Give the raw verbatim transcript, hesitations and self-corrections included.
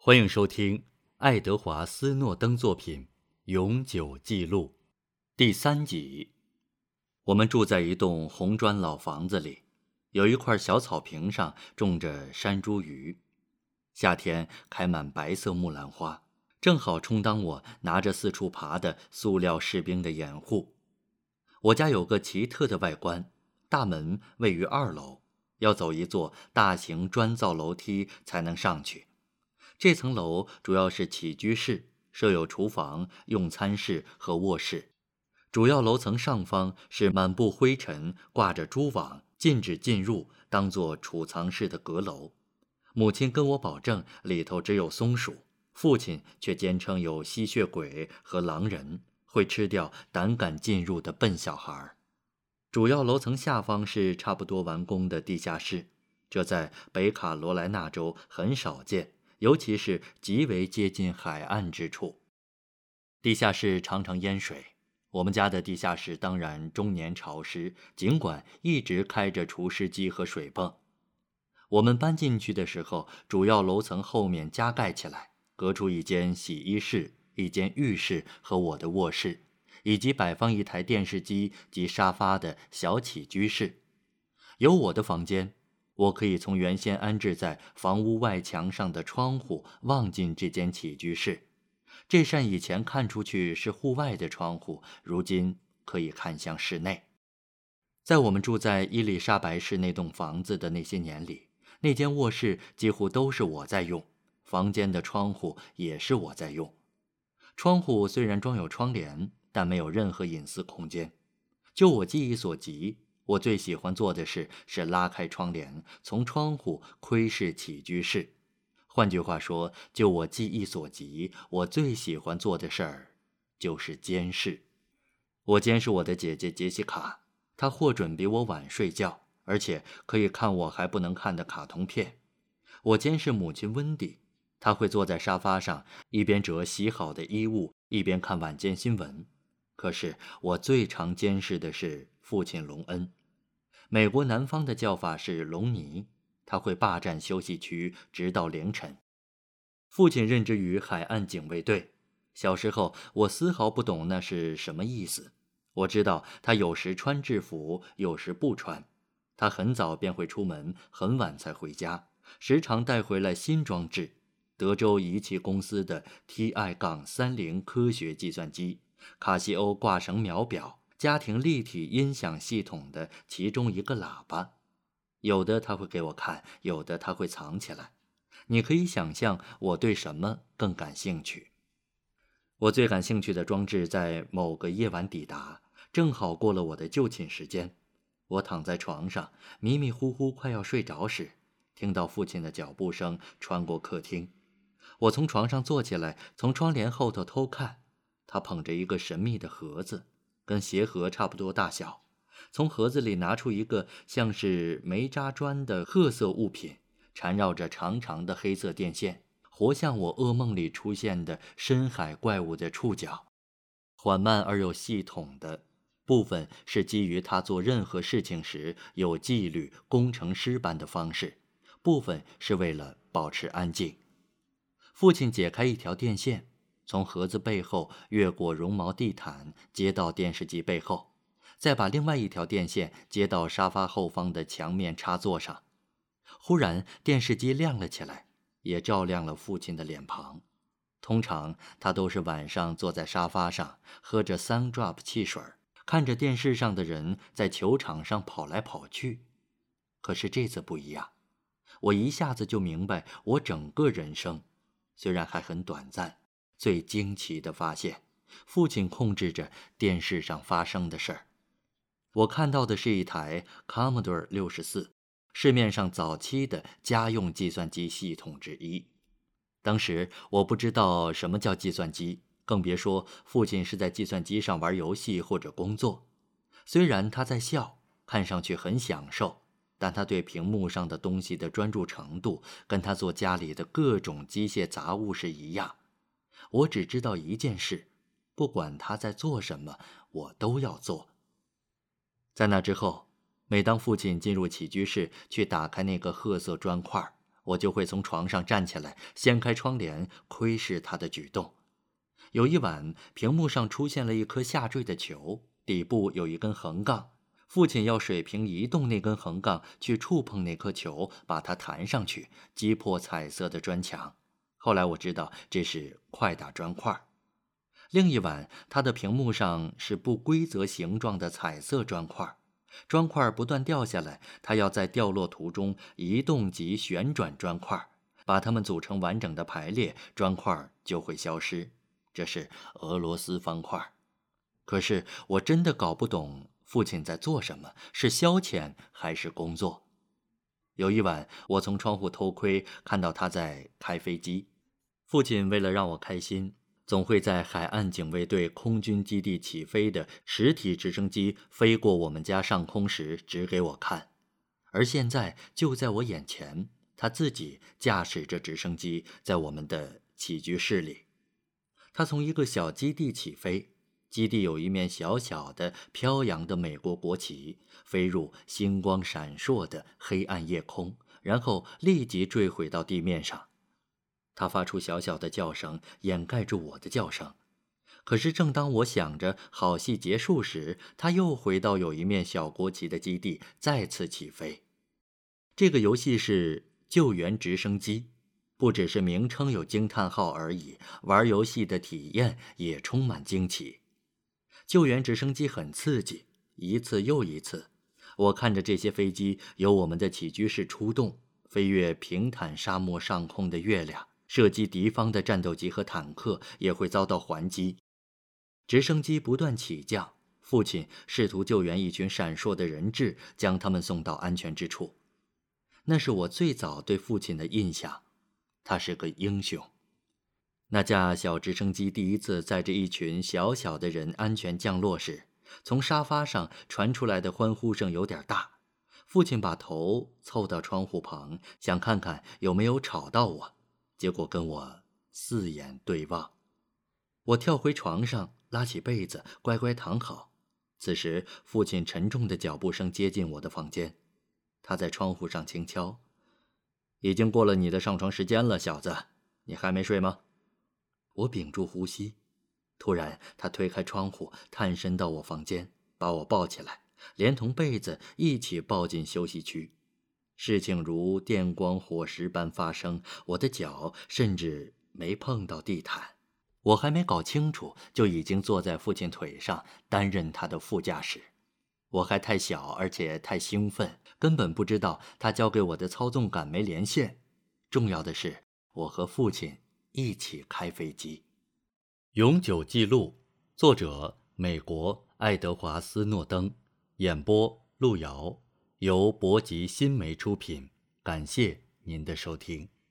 欢迎收听爱德华·斯诺登作品《永久记录》第三集。我们住在一栋红砖老房子里，有一块小草坪上种着山茱萸，夏天开满白色木兰花，正好充当我拿着四处爬的塑料士兵的掩护。我家有个奇特的外观，大门位于二楼，要走一座大型砖造楼梯才能上去。这层楼主要是起居室，设有厨房、用餐室和卧室。主要楼层上方是满布灰尘、挂着蛛网、禁止进入、当作储藏室的阁楼。母亲跟我保证里头只有松鼠，父亲却坚称有吸血鬼和狼人，会吃掉胆敢进入的笨小孩。主要楼层下方是差不多完工的地下室，这在北卡罗来纳州很少见，尤其是极为接近海岸之处。地下室常常淹水，我们家的地下室当然终年潮湿，尽管一直开着除湿机和水泵。我们搬进去的时候，主要楼层后面加盖起来，隔出一间洗衣室、一间浴室和我的卧室，以及摆放一台电视机及沙发的小起居室。有我的房间，我可以从原先安置在房屋外墙上的窗户望进这间起居室。这扇以前看出去是户外的窗户，如今可以看向室内。在我们住在伊丽莎白市那栋房子的那些年里，那间卧室几乎都是我在用，房间的窗户也是我在用。窗户虽然装有窗帘，但没有任何隐私空间。就我记忆所及，我最喜欢做的事是拉开窗帘，从窗户窥视起居室。换句话说，就我记忆所及，我最喜欢做的事儿就是监视。我监视我的姐姐杰西卡，她获准比我晚睡觉，而且可以看我还不能看的卡通片。我监视母亲温蒂，她会坐在沙发上，一边折洗好的衣物，一边看晚间新闻。可是我最常监视的是父亲隆恩。美国南方的叫法是隆尼，他会霸占休息区直到凌晨。父亲任职于海岸警卫队，小时候我丝毫不懂那是什么意思。我知道他有时穿制服，有时不穿。他很早便会出门，很晚才回家，时常带回来新装置，德州仪器公司的 T I 三十 科学计算机，卡西欧挂绳秒表，家庭立体音响系统的其中一个喇叭。有的他会给我看，有的他会藏起来。你可以想象我对什么更感兴趣。我最感兴趣的装置在某个夜晚抵达，正好过了我的就寝时间。我躺在床上，迷迷糊糊快要睡着时，听到父亲的脚步声穿过客厅。我从床上坐起来，从窗帘后头偷看，他捧着一个神秘的盒子，跟鞋盒差不多大小。从盒子里拿出一个像是煤渣砖的褐色物品，缠绕着长长的黑色电线，活像我噩梦里出现的深海怪物的触角。缓慢而有系统的部分是基于他做任何事情时有纪律、工程师般的方式，部分是为了保持安静。父亲解开一条电线，从盒子背后越过绒毛地毯接到电视机背后，再把另外一条电线接到沙发后方的墙面插座上。忽然电视机亮了起来，也照亮了父亲的脸庞。通常他都是晚上坐在沙发上，喝着 Sundrop 汽水，看着电视上的人在球场上跑来跑去。可是这次不一样，我一下子就明白，我整个人生虽然还很短暂，最惊奇的发现，父亲控制着电视上发生的事儿。我看到的是一台 Commodore 六十四，市面上早期的家用计算机系统之一。当时我不知道什么叫计算机，更别说父亲是在计算机上玩游戏或者工作。虽然他在笑，看上去很享受，但他对屏幕上的东西的专注程度，跟他做家里的各种机械杂物是一样。我只知道一件事，不管他在做什么，我都要做。在那之后，每当父亲进入起居室去打开那个褐色砖块， 我就会从床上站起来，掀开窗帘，窥视他的举动。有一晚，屏幕上出现了一颗下坠的球，底部有一根横杠，父亲要水平移动那根横杠，去触碰那颗球，把它弹上去，击破彩色的砖墙。后来我知道这是快打砖块。另一晚，他的屏幕上是不规则形状的彩色砖块，砖块不断掉下来，他要在掉落途中移动及旋转砖块，把它们组成完整的排列，砖块就会消失。这是俄罗斯方块。可是我真的搞不懂父亲在做什么，是消遣还是工作。有一晚，我从窗户偷窥，看到他在开飞机。父亲为了让我开心，总会在海岸警卫队空军基地起飞的实体直升机飞过我们家上空时指给我看。而现在就在我眼前，他自己驾驶着直升机在我们的起居室里。他从一个小基地起飞，基地有一面小小的飘扬的美国国旗，飞入星光闪烁的黑暗夜空，然后立即坠毁到地面上。他发出小小的叫声，掩盖住我的叫声。可是正当我想着好戏结束时，他又回到有一面小国旗的基地，再次起飞。这个游戏是救援直升机，不只是名称有惊叹号而已，玩游戏的体验也充满惊奇。救援直升机很刺激，一次又一次。我看着这些飞机由我们的起居室出动，飞越平坦沙漠上空的月亮，射击敌方的战斗机和坦克，也会遭到还击。直升机不断起降，父亲试图救援一群闪烁的人质，将他们送到安全之处。那是我最早对父亲的印象，他是个英雄。那架小直升机第一次载着一群小小的人安全降落时，从沙发上传出来的欢呼声有点大。父亲把头凑到窗户旁，想看看有没有吵到我，结果跟我四眼对望。我跳回床上，拉起被子，乖乖躺好。此时，父亲沉重的脚步声接近我的房间，他在窗户上轻敲：“已经过了你的上床时间了，小子，你还没睡吗？”我屏住呼吸。突然，他推开窗户，探身到我房间，把我抱起来，连同被子一起抱进休息区。事情如电光火石般发生，我的脚甚至没碰到地毯。我还没搞清楚，就已经坐在父亲腿上，担任他的副驾驶。我还太小，而且太兴奋，根本不知道他交给我的操纵杆没连线。重要的是，我和父亲一起开飞机。永久记录，作者美国爱德华斯诺登，演播路遥，由博吉新媒出品。感谢您的收听。